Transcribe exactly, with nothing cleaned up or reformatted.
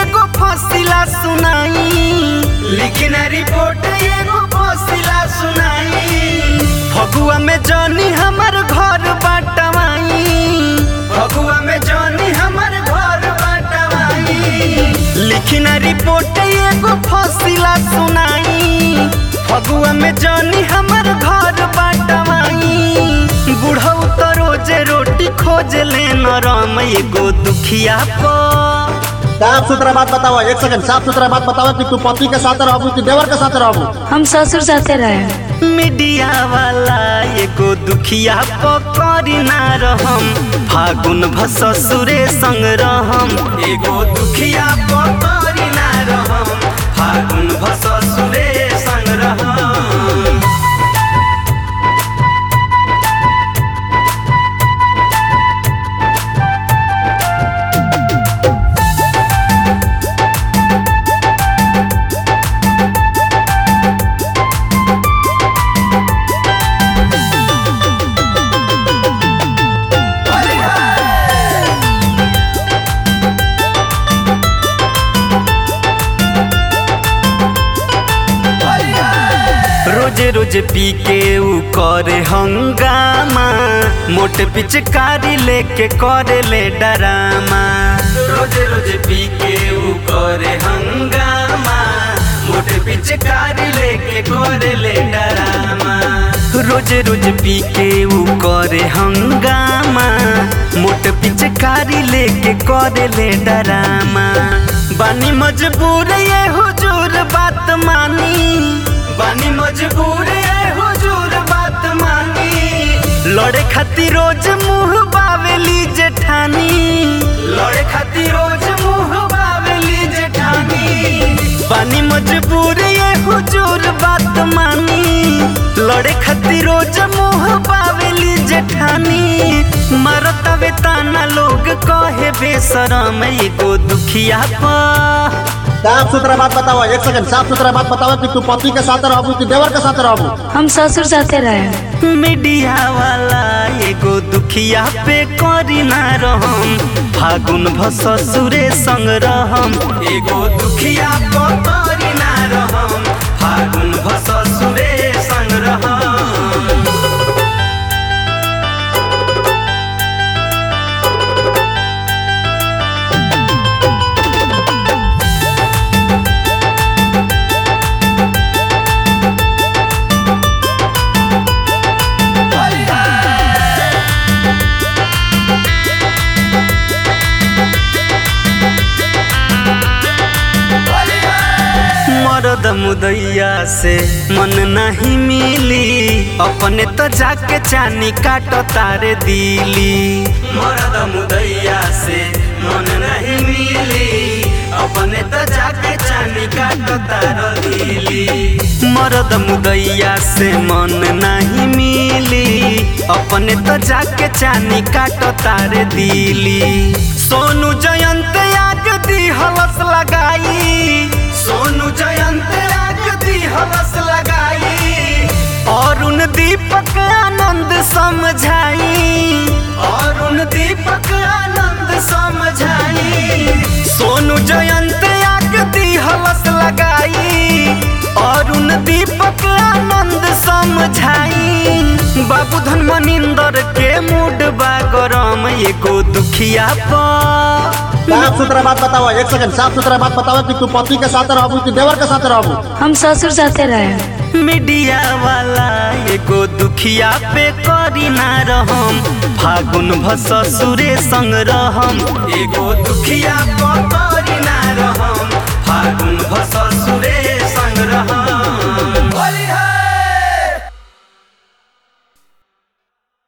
एगो फसिला सुनाई, लिखी ना रिपोर्ट एगो फसिला सुनाई। फगुआ में जानी हमर घर बाटवाई, फगुआ में जानी हमर घर बाटवाई। लिखी ना रिपोर्ट एगो फसिला सुनाई, फगुआ में जानी हमर घर बाटवाई। बुढ़ऊ तो रोजे रोटी खोज ले नरम एगो दुखिया पर। साफ सुथरा बात बताओ, एक सेकंड साफ सुथरा बात बताओ कि तू पति के साथ रहबू कि देवर के साथ रहबू? हम ससुर साथे रहे। मीडिया वाला एगो दुखिया पकड़ी ना रहम, फागुन भसुरे संग रहम। एगो दुखिया पकड़ी ना रहम, फागुन भसुरे संग रहम। रोजे रोजे पी के ऊ करे हंगामा, मोटे पिचकारी लेके करे ले डरामा। रोजे रोजे पी के ऊ करे हंगामा, मोटे पिचकारी लेके करे ले डरामा। रोजे रोजे पी के ऊ करे हंगामा, मोटे पिचकारी लेके करे ले डरामा। बानी मजबूर ये हुजूर बात मानी, बानी मजबूर है हुजूर बात मानी। लड़े खातिर रोज मुँह बावेली जेठानी, लड़े खातिर रोज मुँह बावेली जेठानी। बानी मजबूर है हुजूर बात मानी, लड़े खातिर रोज मुँह बावेली जेठानी। मरतावे ताना लोग कहे बेशरम एगो दुखिया पर। साफ सुथरा बात बताओ, एक सेकंड साफ सुथरा बात बताओ कि तू पति के साथ रहबू कि देवर के साथ रहबू? हम ससुर साथे रहे। मीडिया वाला एगो दुखिया पे करी ना रहम, फागुन भसुरे संग रहम। एगो दुखिया पे करी ना रहम, फागुन भसुरे संग रहम। मरद मुदैया से मन नहीं मिली, अपने तो जाके चानी काट तारे दिली। मरद मुदैया से मन नहीं मिली, अपने तो जाके चानी काट तार दिली। मरद मुदैया से मन नहीं मिली, अपने तो जाके चानी काट तारे दिली। सोनू जयंत आग दी हलस लगाई, सोनू जयंत आग दी हलस लगाई। अरुण दीपक आनंद समझाई, अरुण दीपक आनंद समझाई। सोनू जयंत आग दी हलस लगाई, अरुण दीपक आनंद समझाई। बाबू धन मनिंदर के मूड बा गरम एगो दुखिया पर। साफ सुथरा बात बताओ, एक सेकंड साफ सुथरा बात बताओ कि तू पति के साथ रहबू कि देवर के साथ रहबू? हम ससुर साथे रहे। मीडिया वाला एगो दुखिया पे करी ना रहम, फागुन भसुरे संग रहम। एगो दुखिया पे करी ना रहम, फागुन भसुरे संग रहम।